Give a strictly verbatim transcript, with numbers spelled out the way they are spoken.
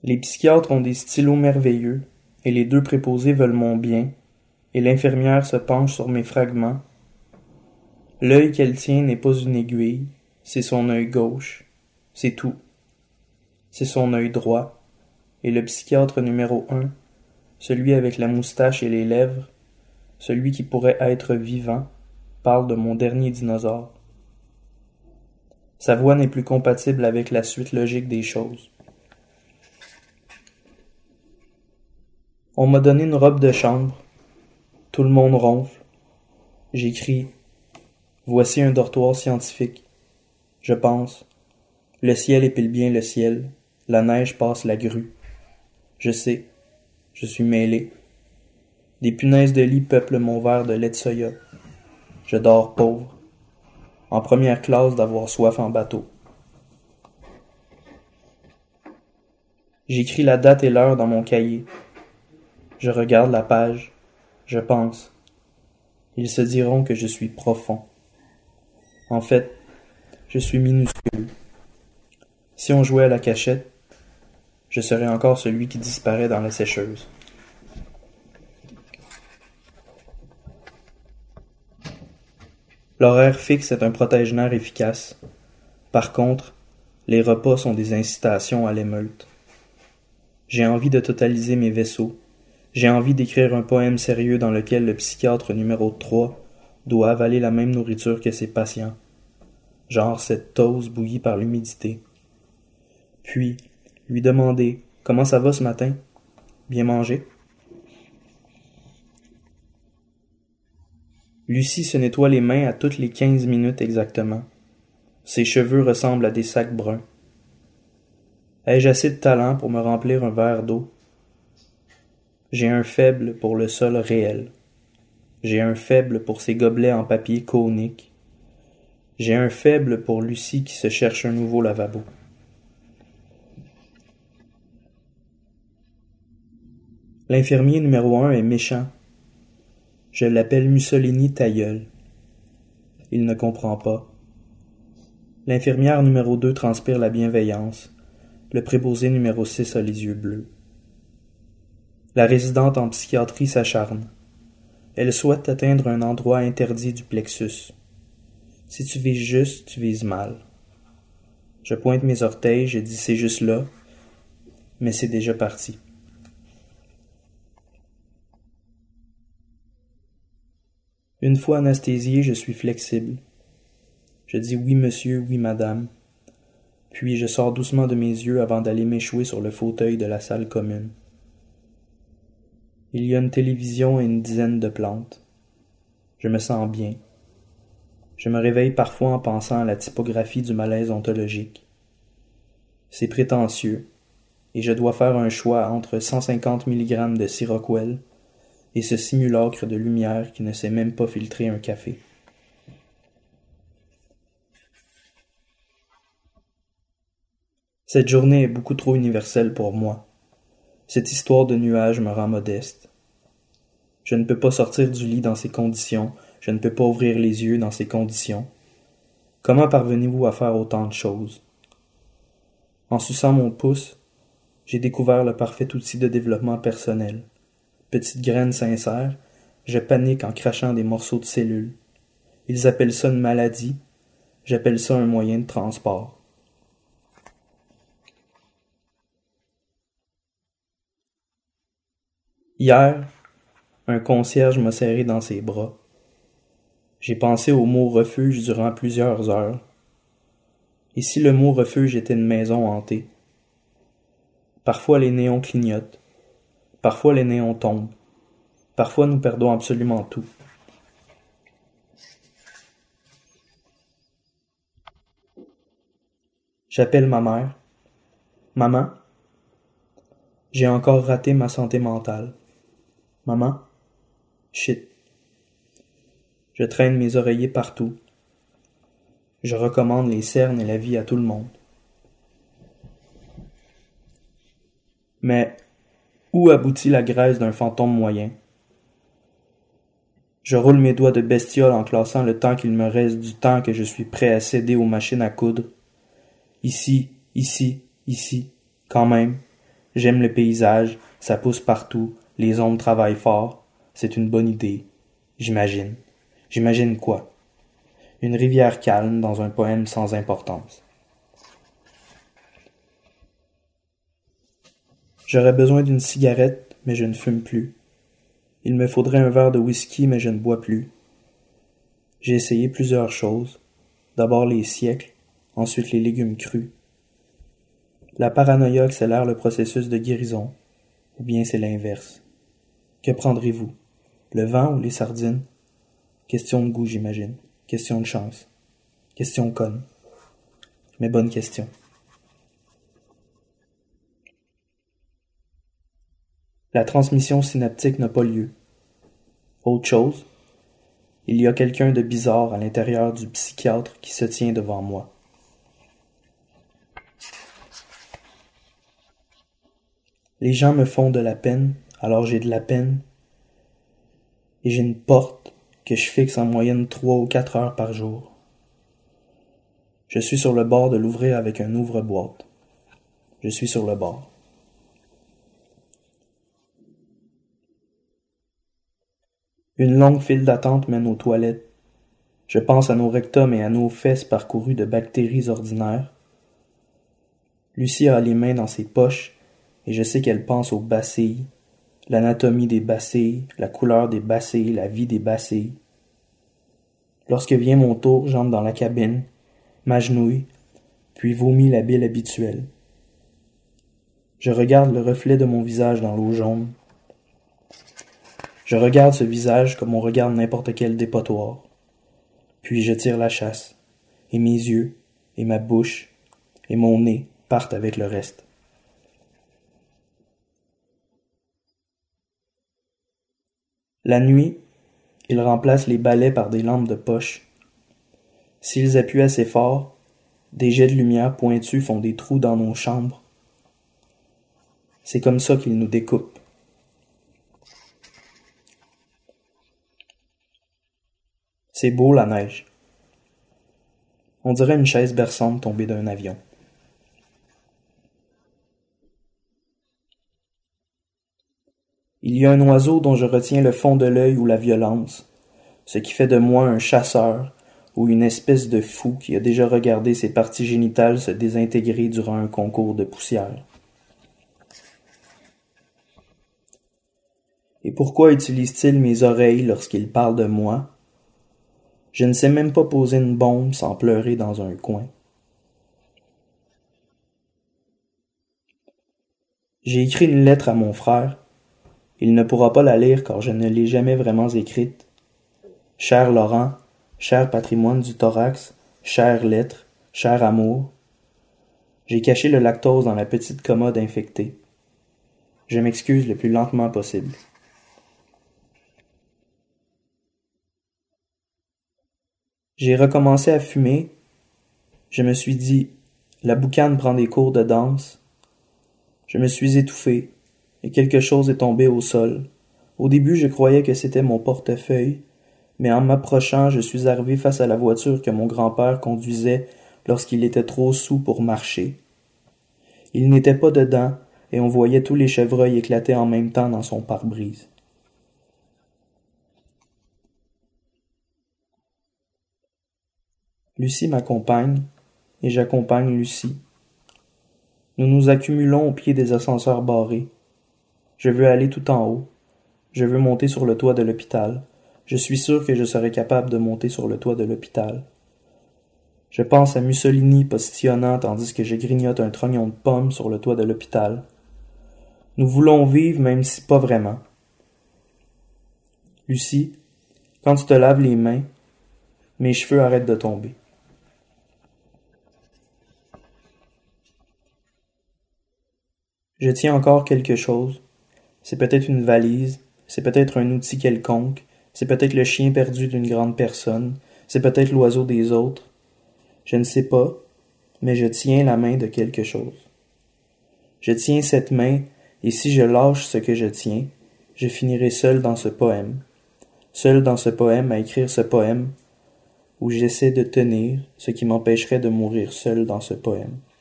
Les psychiatres ont des stylos merveilleux, et les deux préposés veulent mon bien, et l'infirmière se penche sur mes fragments. L'œil qu'elle tient n'est pas une aiguille, c'est son œil gauche, c'est tout. C'est son œil droit, et le psychiatre numéro un, celui avec la moustache et les lèvres, celui qui pourrait être vivant, parle de mon dernier dinosaure. Sa voix n'est plus compatible avec la suite logique des choses. On m'a donné une robe de chambre. Tout le monde ronfle. J'écris « Voici un dortoir scientifique. » Je pense « Le ciel épile bien le ciel. La neige passe la grue. » Je sais. Je suis mêlé. Des punaises de lit peuplent mon verre de lait de soya. Je dors pauvre. En première classe d'avoir soif en bateau. J'écris la date et l'heure dans mon cahier. Je regarde la page. Je pense. Ils se diront que je suis profond. En fait, je suis minuscule. Si on jouait à la cachette, je serais encore celui qui disparaît dans la sécheuse. L'horaire fixe est un protège-nerfs efficace. Par contre, les repas sont des incitations à l'émeute. J'ai envie de totaliser mes vaisseaux. J'ai envie d'écrire un poème sérieux dans lequel le psychiatre numéro trois doit avaler la même nourriture que ses patients. Genre cette toast bouillie par l'humidité. Puis, lui demander « Comment ça va ce matin? Bien mangé? » Lucie se nettoie les mains à toutes les quinze minutes exactement. Ses cheveux ressemblent à des sacs bruns. Ai-je assez de talent pour me remplir un verre d'eau? J'ai un faible pour le sol réel. J'ai un faible pour ces gobelets en papier conique. J'ai un faible pour Lucie qui se cherche un nouveau lavabo. L'infirmier numéro un est méchant. Je l'appelle Mussolini ta gueule. Il ne comprend pas. L'infirmière numéro deux transpire la bienveillance. Le préposé numéro six a les yeux bleus. La résidente en psychiatrie s'acharne. Elle souhaite atteindre un endroit interdit du plexus. Si tu vises juste, tu vises mal. Je pointe mes orteils, je dis c'est juste là, mais c'est déjà parti. Une fois anesthésié, je suis flexible. Je dis oui monsieur, oui madame. Puis je sors doucement de mes yeux avant d'aller m'échouer sur le fauteuil de la salle commune. Il y a une télévision et une dizaine de plantes. Je me sens bien. Je me réveille parfois en pensant à la typographie du malaise ontologique. C'est prétentieux, et je dois faire un choix entre cent cinquante milligrammes de Seroquel et ce simulacre de lumière qui ne sait même pas filtrer un café. Cette journée est beaucoup trop universelle pour moi. Cette histoire de nuages me rend modeste. Je ne peux pas sortir du lit dans ces conditions, je ne peux pas ouvrir les yeux dans ces conditions. Comment parvenez-vous à faire autant de choses? En suçant mon pouce, j'ai découvert le parfait outil de développement personnel. Petite graine sincère, je panique en crachant des morceaux de cellules. Ils appellent ça une maladie, j'appelle ça un moyen de transport. Hier, un concierge m'a serré dans ses bras. J'ai pensé au mot refuge durant plusieurs heures. Et si le mot refuge était une maison hantée? Parfois les néons clignotent. Parfois les néons tombent. Parfois nous perdons absolument tout. J'appelle ma mère. Maman, j'ai encore raté ma santé mentale. Maman, shit. Je traîne mes oreillers partout. Je recommande les cernes et la vie à tout le monde. Mais où aboutit la graisse d'un fantôme moyen? Je roule mes doigts de bestiole en classant le temps qu'il me reste du temps que je suis prêt à céder aux machines à coudre. Ici, ici, ici, quand même. J'aime le paysage, ça pousse partout, les ombres travaillent fort. C'est une bonne idée. J'imagine. J'imagine quoi? Une rivière calme dans un poème sans importance. J'aurais besoin d'une cigarette, mais je ne fume plus. Il me faudrait un verre de whisky, mais je ne bois plus. J'ai essayé plusieurs choses. D'abord les siècles, ensuite les légumes crus. La paranoïa accélère le processus de guérison, ou bien c'est l'inverse. Que prendrez-vous? Le vent ou les sardines? Question de goût, j'imagine. Question de chance. Question conne. Mais bonne question. La transmission synaptique n'a pas lieu. Autre chose, il y a quelqu'un de bizarre à l'intérieur du psychiatre qui se tient devant moi. Les gens me font de la peine, alors j'ai de la peine, et j'ai une porte que je fixe en moyenne trois ou quatre heures par jour. Je suis sur le bord de l'ouvrir avec un ouvre-boîte. Je suis sur le bord. Une longue file d'attente mène aux toilettes. Je pense à nos rectums et à nos fesses parcourus de bactéries ordinaires. Lucie a les mains dans ses poches, et je sais qu'elle pense aux bacilles, l'anatomie des bacilles, la couleur des bacilles, la vie des bacilles. Lorsque vient mon tour, j'entre dans la cabine, m'agenouille, puis vomis la bile habituelle. Je regarde le reflet de mon visage dans l'eau jaune. Je regarde ce visage comme on regarde n'importe quel dépotoir. Puis je tire la chasse, et mes yeux, et ma bouche, et mon nez partent avec le reste. La nuit, ils remplacent les balais par des lampes de poche. S'ils appuient assez fort, des jets de lumière pointus font des trous dans nos chambres. C'est comme ça qu'ils nous découpent. C'est beau la neige. On dirait une chaise berçante tombée d'un avion. Il y a un oiseau dont je retiens le fond de l'œil ou la violence, ce qui fait de moi un chasseur ou une espèce de fou qui a déjà regardé ses parties génitales se désintégrer durant un concours de poussière. Et pourquoi utilise-t-il mes oreilles lorsqu'il parle de moi? Je ne sais même pas poser une bombe sans pleurer dans un coin. J'ai écrit une lettre à mon frère. Il ne pourra pas la lire car je ne l'ai jamais vraiment écrite. Cher Laurent, cher patrimoine du thorax, chère lettre, cher amour. J'ai caché le lactose dans la petite commode infectée. Je m'excuse le plus lentement possible. J'ai recommencé à fumer. Je me suis dit, la boucane prend des cours de danse. Je me suis étouffé, et quelque chose est tombé au sol. Au début, je croyais que c'était mon portefeuille, mais en m'approchant, je suis arrivé face à la voiture que mon grand-père conduisait lorsqu'il était trop saoul pour marcher. Il n'était pas dedans, et on voyait tous les chevreuils éclater en même temps dans son pare-brise. Lucie m'accompagne, et j'accompagne Lucie. Nous nous accumulons au pied des ascenseurs barrés. Je veux aller tout en haut. Je veux monter sur le toit de l'hôpital. Je suis sûr que je serai capable de monter sur le toit de l'hôpital. Je pense à Mussolini postillonnant tandis que je grignote un trognon de pomme sur le toit de l'hôpital. Nous voulons vivre même si pas vraiment. Lucie, quand tu te laves les mains, mes cheveux arrêtent de tomber. Je tiens encore quelque chose. C'est peut-être une valise, c'est peut-être un outil quelconque, c'est peut-être le chien perdu d'une grande personne, c'est peut-être l'oiseau des autres. Je ne sais pas, mais je tiens la main de quelque chose. Je tiens cette main, et si je lâche ce que je tiens, je finirai seul dans ce poème. Seul dans ce poème à écrire ce poème, où j'essaie de tenir ce qui m'empêcherait de mourir seul dans ce poème.